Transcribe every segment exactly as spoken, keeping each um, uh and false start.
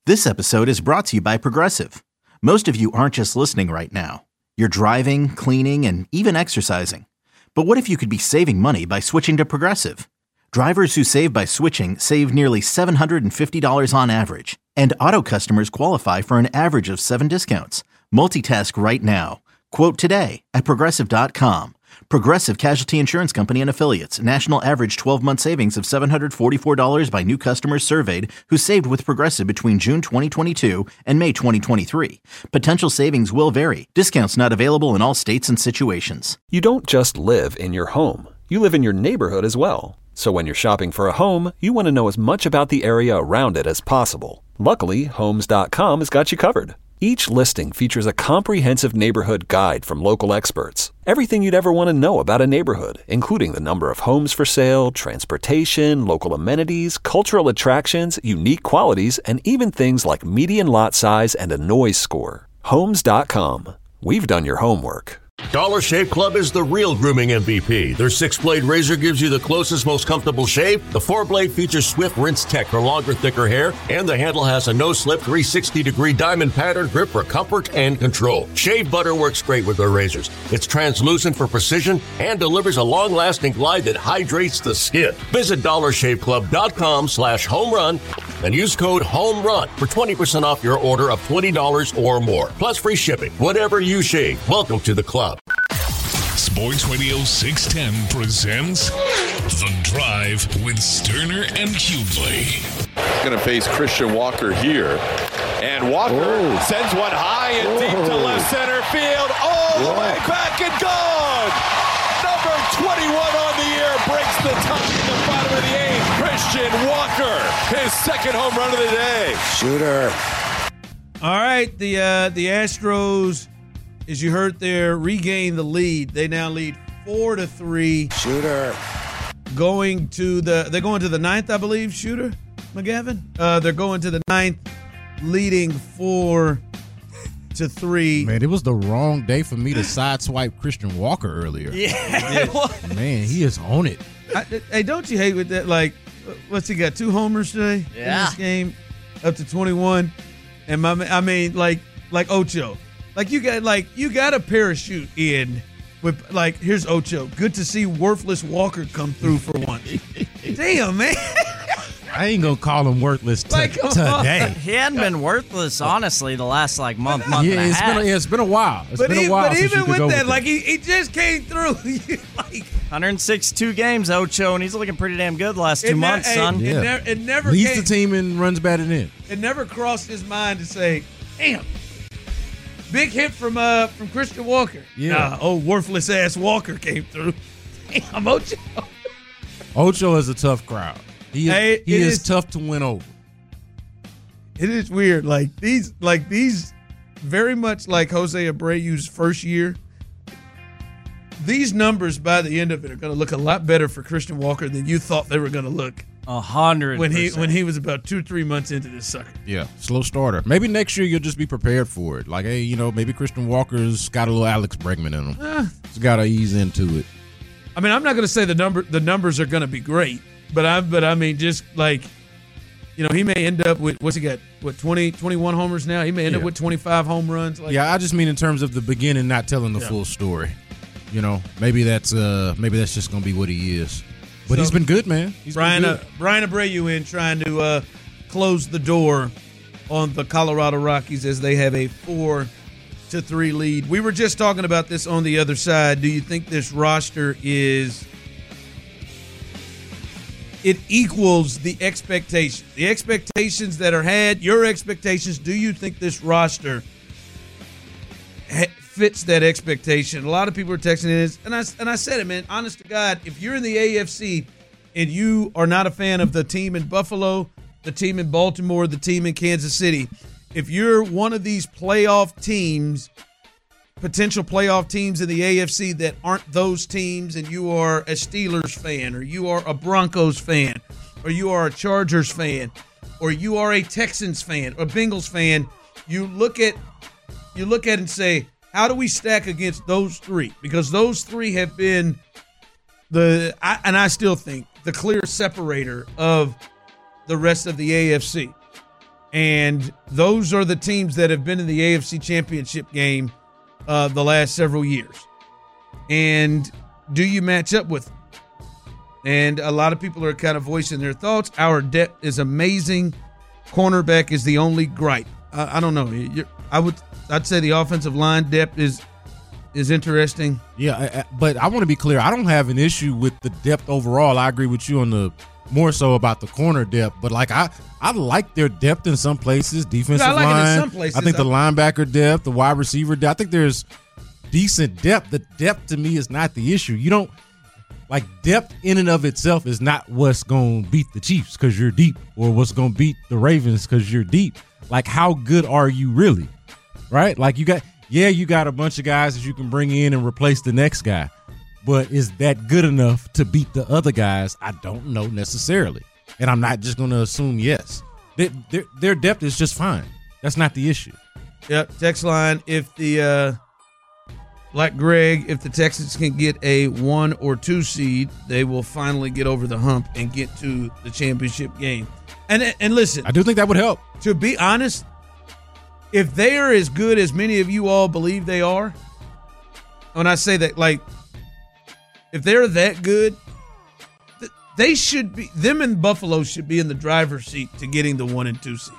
This episode is brought to you by Progressive. Most of you aren't just listening right now. You're driving, cleaning, and even exercising. But what if you could be saving money by switching to Progressive? Drivers who save by switching save nearly seven hundred fifty dollars on average. And auto customers qualify for an average of seven discounts. Multitask right now. Quote today at Progressive dot com. Progressive Casualty Insurance Company and Affiliates. National average twelve-month savings of seven hundred forty-four dollars by new customers surveyed who saved with Progressive between June twenty twenty-two and May twenty twenty-three. Potential savings will vary. Discounts not available in all states and situations. You don't just live in your home. You live in your neighborhood as well. So when you're shopping for a home, you want to know as much about the area around it as possible. Luckily, Homes dot com has got you covered. Each listing features a comprehensive neighborhood guide from local experts. Everything you'd ever want to know about a neighborhood, including the number of homes for sale, transportation, local amenities, cultural attractions, unique qualities, and even things like median lot size and a noise score. Homes dot com. We've done your homework. Dollar Shave Club is the real grooming M V P. Their six-blade razor gives you the closest, most comfortable shave. The four-blade features Swift Rinse Tech for longer, thicker hair. And the handle has a no-slip three hundred sixty degree diamond pattern grip for comfort and control. Shave butter works great with their razors. It's translucent for precision and delivers a long-lasting glide that hydrates the skin. Visit dollar shave club dot com slash home run and use code HOMERUN for twenty percent off your order of twenty dollars or more. Plus free shipping. Whatever you shave, welcome to the club. Sports Radio six ten presents The Drive with Sterner and Hughley. Going to face Christian Walker here. And Walker oh. sends one high and oh. deep to left center field. All the way back and gone. Number twenty-one on the year breaks the top in the bottom of the eighth. Christian Walker, his second home run of the day. Shooter. All right, the uh, the Astros, as you heard there, regain the lead. They now lead four to three. Shooter. Going to the they're going to the ninth, I believe, Shooter, McGavin. Uh, they're going to the ninth, leading four to three. Man, it was the wrong day for me to sideswipe Christian Walker earlier. Yeah. Man, he is on it. I, hey, don't you hate with that? Like, what's he got? Two homers today yeah. in this game, up to twenty-one. And my, I mean, like, like Ocho. Like you got like you got a parachute in with like here's Ocho. Good to see worthless Walker come through for once. Damn, man. I ain't gonna call him worthless t- like, today. He hadn't been worthless, honestly, the last like month, month yeah, and a it's half. Been a, yeah, it's been a while. It's but been he, a while but since even you could with go that, with like he, he just came through. like one hundred sixty-two games, Ocho, and he's looking pretty damn good the last two it ne- months, hey, son. It, Yeah. ne- it never leads came, the team and runs batted in. It never crossed his mind to say, "Damn, big hit from uh from Christian Walker." Yeah. Nah, oh, worthless ass Walker came through. Damn, Ocho. Ocho is a tough crowd. He is, Hey, he it is is- tough to win over. It is weird. Like these, like these, very much like Jose Abreu's first year. These numbers by the end of it are going to look a lot better for Christian Walker than you thought they were going to look A hundred when he percent. when he was about two three months into this sucker. Yeah, slow starter. Maybe next year you'll just be prepared for it. Like, hey, you know, maybe Christian Walker's got a little Alex Bregman in him. Eh. He's got to ease into it. I mean, I'm not going to say the number the numbers are going to be great, but I but I mean, just like, you know, he may end up with what's he got? What twenty, twenty-one homers now? He may end Yeah. up with twenty-five home runs. Like, Yeah, I just mean in terms of the beginning, not telling the Yeah. full story. You know, maybe that's uh, maybe that's just gonna be what he is. But So, he's been good, man. He's Brian been uh, good. Brian Abreu in trying to uh, close the door on the Colorado Rockies as they have a four to three lead. We were just talking about this on the other side. Do you think this roster is it equals the expectations? The expectations that are had, your expectations, do you think this roster ha- fits that expectation? A lot of people are texting this, and I, and I said it, man, honest to God, if you're in the A F C and you are not a fan of the team in Buffalo, the team in Baltimore, the team in Kansas City, if you're one of these playoff teams, potential playoff teams in the A F C that aren't those teams, and you are a Steelers fan, or you are a Broncos fan, or you are a Chargers fan, or you are a Texans fan, or Bengals fan, you look at you look at it and say, how do we stack against those three? Because those three have been the, I, and I still think, the clear separator of the rest of the A F C. And those are the teams that have been in the A F C Championship game uh, the last several years. And do you match up with them? And a lot of people are kind of voicing their thoughts. Our depth is amazing. Cornerback is the only gripe. I, I don't know. You're, I would, I'd say the offensive line depth is is interesting. Yeah, I, I, but I want to be clear. I don't have an issue with the depth overall. I agree with you on the more so about the corner depth. But like I, I like their depth in some places. Defensive I like line. it in some places. I think the I, linebacker depth, the wide receiver depth. I think there's decent depth. The depth to me is not the issue. You don't like depth in and of itself is not what's going to beat the Chiefs because you're deep, or what's going to beat the Ravens because you're deep. Like, how good are you really? Right? Like, you got, yeah, you got a bunch of guys that you can bring in and replace the next guy. But is that good enough to beat the other guys? I don't know necessarily. And I'm not just going to assume yes. Their, their, their depth is just fine. That's not the issue. Yep. Text line, if the, uh, like Greg, if the Texans can get a one or two seed, they will finally get over the hump and get to the championship game. And and listen, I do think that would help. To be honest, if they are as good as many of you all believe they are, when I say that, like, if they're that good, they should be, them and Buffalo should be in the driver's seat to getting the one and two seeds.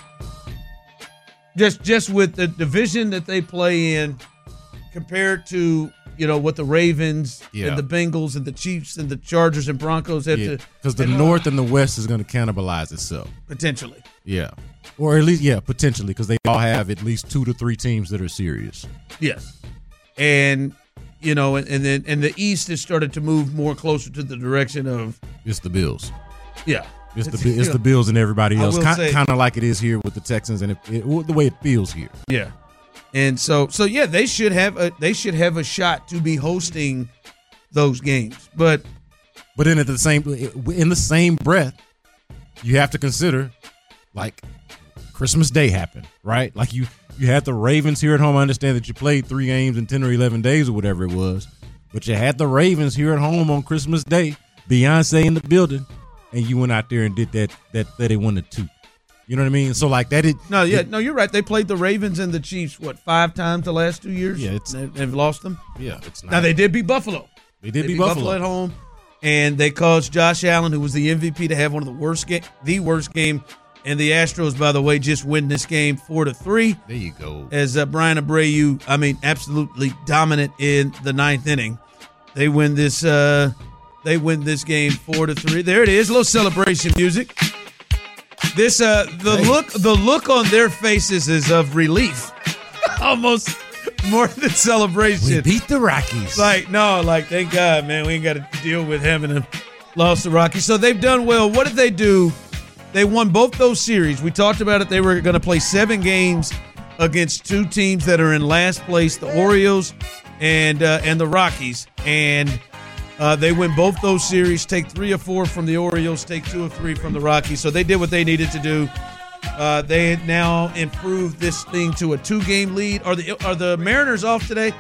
Just just with the division that they play in, compared to, you know, what the Ravens yeah. and the Bengals and the Chiefs and the Chargers and Broncos have yeah. to. Because the North and the West is going to cannibalize itself. Potentially. Yeah. Or at least, yeah, potentially, because they all have at least two to three teams that are serious. Yes. And, you know, and, and then and the East has started to move more closer to the direction of. It's the Bills. Yeah. It's the it's the Bills and everybody else. Kind, say, kind of like it is here with the Texans and it, it, the way it feels here. Yeah. And so, so yeah, they should have a they should have a shot to be hosting those games. But, but then at the same in the same breath, you have to consider, like, Christmas Day happened, right? Like you you had the Ravens here at home. I understand that you played three games in ten or eleven days or whatever it was, but you had the Ravens here at home on Christmas Day. Beyonce in the building, and you went out there and did that that thirty-one to two. You know what I mean? So like that. It, no, yeah, it, no, you're right. They played the Ravens and the Chiefs what five times the last two years. Yeah, it's and they've lost them. Yeah, it's not. Now they did beat Buffalo. They did they beat, beat Buffalo. Buffalo at home, and they caused Josh Allen, who was the M V P, to have one of the worst game, the worst game. And the Astros, by the way, just win this game four to three. There you go. As uh, Brian Abreu, I mean, absolutely dominant in the ninth inning. They win this. Uh, they win this game four to three. There it is, a little celebration music. This uh the hey. look the look on their faces is of relief. Almost more than celebration. We beat the Rockies. Like, no, like, thank God, man, we ain't got to deal with having to lost the Rockies. So they've done well. What did they do? They won both those series. We talked about it. They were going to play seven games against two teams that are in last place, the Orioles and uh, and the Rockies. And Uh, they win both those series, take three or four from the Orioles, take two or three from the Rockies. So they did what they needed to do. Uh, they now improved this thing to a two-game lead. Are the are the Mariners off today?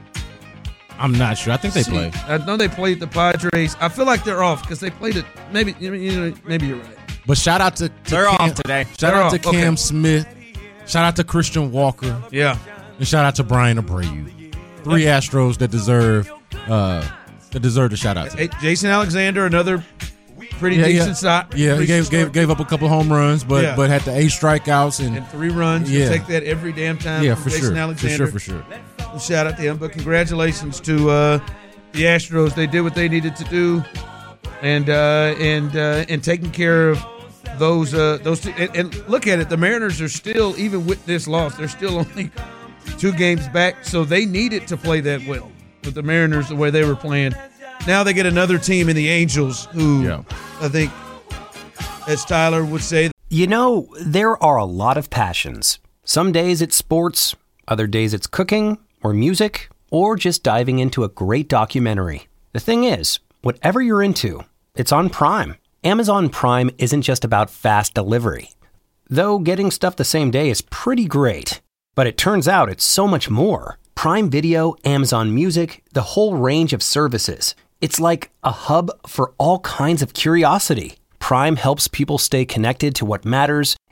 I'm not sure. I think they See, play. I know they played the Padres. I feel like they're off because they played it. Maybe you know, maybe you're right. But shout out to, to they're Cam, off today. Shout they're out off. to Cam okay. Smith. Shout out to Christian Walker. Yeah, and shout out to Brian Abreu. Three Astros that deserve. Uh, That deserve a shout out to. Hey, Jason Alexander, another pretty yeah, decent yeah. shot. Yeah, he gave, gave gave up a couple home runs, but yeah. but had the eight strikeouts and, and three runs. Yeah. You take that every damn time. Yeah, from for Jason sure. Alexander. For sure, for sure. Shout out to him, but congratulations to uh, the Astros. They did what they needed to do, and uh, and uh, and taking care of those uh, those two. And, and look at it, the Mariners are still, even with this loss, they're still only two games back, so they needed to play that well. With the Mariners, the way they were playing. Now they get another team in the Angels who yeah. I think, as Tyler would say. You know, there are a lot of passions. Some days it's sports, other days it's cooking or music or just diving into a great documentary. The thing is, whatever you're into, it's on Prime. Amazon Prime isn't just about fast delivery. Though getting stuff the same day is pretty great. But it turns out it's so much more. Prime Video, Amazon Music, the whole range of services. It's like a hub for all kinds of curiosity. Prime helps people stay connected to what matters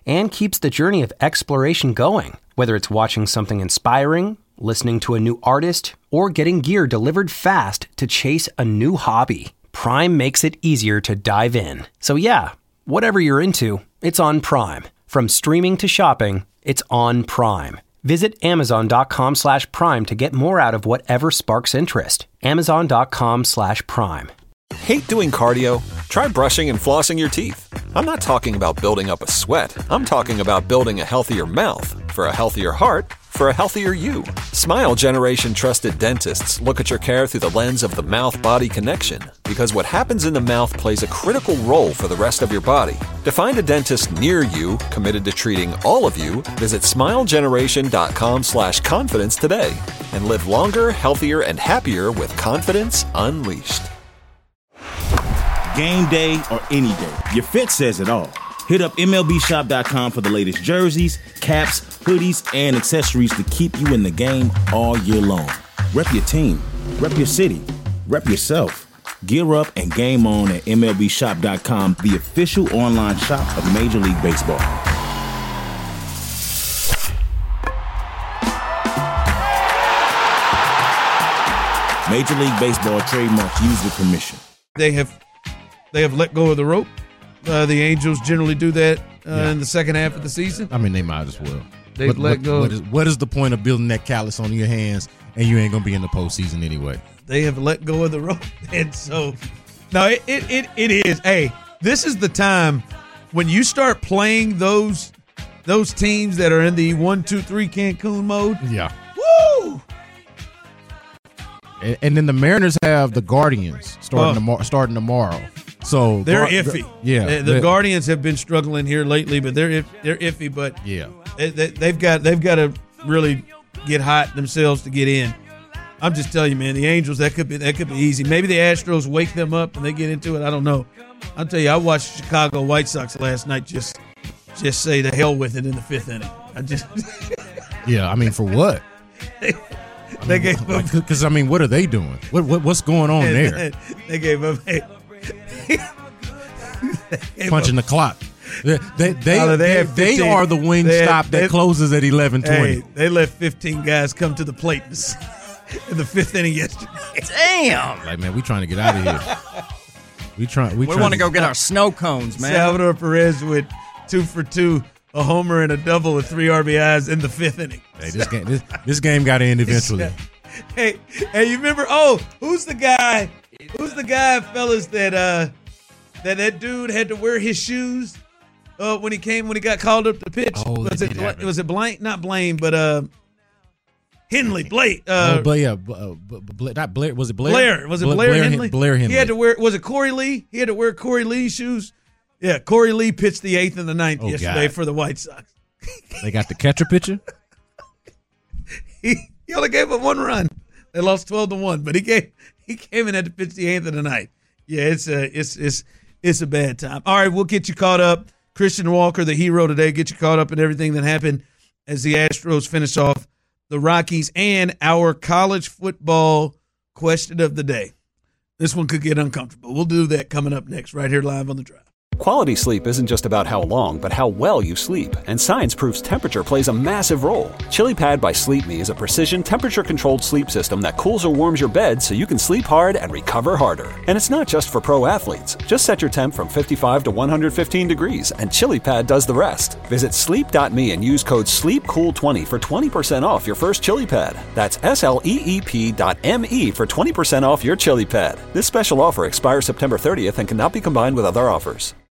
and keeps the journey of exploration going. Whether it's watching something inspiring, listening to a new artist, or getting gear delivered fast to chase a new hobby, Prime makes it easier to dive in. So yeah, whatever you're into, it's on Prime. From streaming to shopping, it's on Prime. Visit Amazon.com slash Prime to get more out of whatever sparks interest. Amazon.com slash Prime. Hate doing cardio? Try brushing and flossing your teeth. I'm not talking about building up a sweat. I'm talking about building a healthier mouth for a healthier heart for a healthier you. Smile Generation trusted dentists look at your care through the lens of the mouth-body connection, because what happens in the mouth plays a critical role for the rest of your body. To find a dentist near you committed to treating all of you, visit smilegeneration.com slash confidence today and live longer, healthier, and happier with confidence unleashed. Game day or any day, your fit says it all. Hit up M L B shop dot com for the latest jerseys, caps, hoodies, and accessories to keep you in the game all year long. Rep your team, rep your city, rep yourself. Gear up and game on at M L B shop dot com, the official online shop of Major League Baseball. Major League Baseball trademark used with permission. They have they have let go of the rope. Uh, the Angels generally do that uh, yeah. in the second half of the season. I mean, they might as well. They've what, let what, go. What is, what is the point of building that callus on your hands and you ain't going to be in the postseason anyway? They have let go of the rope. And so, no, it, it, it, it is. Hey, this is the time when you start playing those those teams that are in the one, two, three Cancun mode. Yeah. Woo! And, and then the Mariners have the Guardians starting, oh. tomorrow, starting tomorrow. So they're Gar- iffy. Yeah, the, the Guardians have been struggling here lately, but they're they're iffy. But yeah, they, they, they've got they've got to really get hot themselves to get in. I'm just telling you, man. The Angels, that could be that could be easy. Maybe the Astros wake them up and they get into it. I don't know. I'll tell you, I watched Chicago White Sox last night. Just just say the hell with it in the fifth inning. I just yeah. I mean, for what? they, they gave up because I mean, what are they doing? What, what what's going on and, there? They gave up. Hey, punching the clock. They they they, they, they, they are the wing they stop had, that they, closes at eleven twenty. Hey, they let fifteen guys come to the plate in the fifth inning yesterday. Damn! Like, man, we trying to get out of here. We try. We, we want to go get our snow cones, man. Salvador Perez with two for two, a homer and a double with three R B Is in the fifth inning. Hey, this game, this, this game got to end eventually. Hey, hey, you remember? Oh, who's the guy? Who's the guy, fellas, that uh, that that dude had to wear his shoes uh, when he came when he got called up to pitch? Oh, was it it was it Blaine? Not Blaine, but uh, Henley Blake. Uh, oh, but yeah, uh, Bla- not Blair. Was it Blair? Blair. Was it Blair, Blair Henley? Blair Henley. He had to wear. Was it Corey Lee? He had to wear Corey Lee's shoes. Yeah, Corey Lee pitched the eighth and the ninth oh, yesterday God. for the White Sox. They got the catcher pitcher. he he only gave up one run. They lost twelve to one, but he gave he came in at the pitch the eighth of the night. Yeah, it's a it's it's it's a bad time. All right, we'll get you caught up. Christian Walker, the hero today, get you caught up in everything that happened as the Astros finish off the Rockies and our college football question of the day. This one could get uncomfortable. We'll do that coming up next, right here live on The Drive. Quality sleep isn't just about how long, but how well you sleep. And science proves temperature plays a massive role. ChiliPad by Sleep Me is a precision temperature-controlled sleep system that cools or warms your bed so you can sleep hard and recover harder. And it's not just for pro athletes. Just set your temp from fifty-five to one hundred fifteen degrees, and ChiliPad does the rest. Visit sleep dot me and use code sleep cool twenty for twenty percent off your first ChiliPad. That's S L E E P dot M E for twenty percent off your ChiliPad. This special offer expires September thirtieth and cannot be combined with other offers.